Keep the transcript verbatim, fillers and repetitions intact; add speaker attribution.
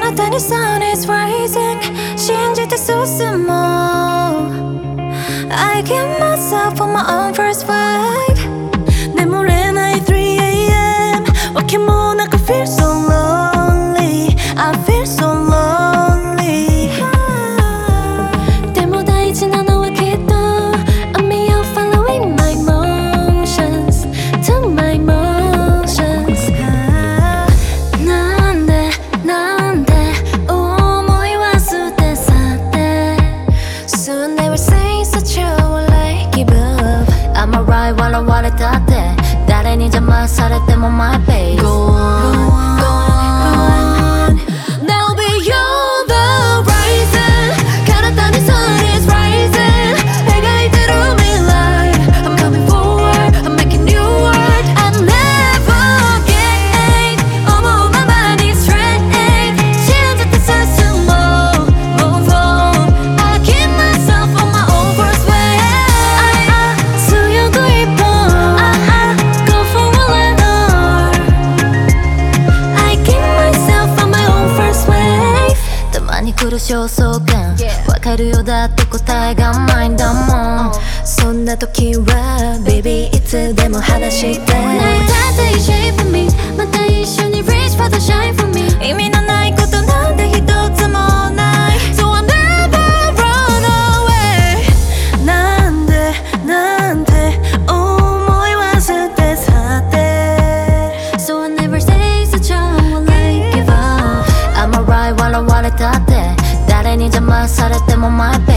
Speaker 1: なたに sun is rising 信じて進もう I give myself on my own first flight 眠れない three a m わけもなく feel so lonely I feel so lonely でも大事なのはきっと I'm you following my motions to my motions なんでなんで思いは捨て去って Soon they will say such a like give up I'm alright 笑われたって誰に邪魔されても my babe Go on, go on That'll be you the rising 体に sun is rising 描いてる未来 I'm coming forward I'm making new world I'm never getting 思うままに straight 信じて進もう Move on I keep myself on my own first way 強く一歩 Go for a letter I keep myself on my own first wave たまに来る焦燥感わかるよだって答えがないんだもんそんな時は Baby いつでも話してもうだっていい shape for me また一緒に reach for the shine for me 意味のないことなんて一つもない So I'll never run away なんでなんて思いは捨て去って So I never say such a like give up I'm alright 笑われたって誰に邪魔されても my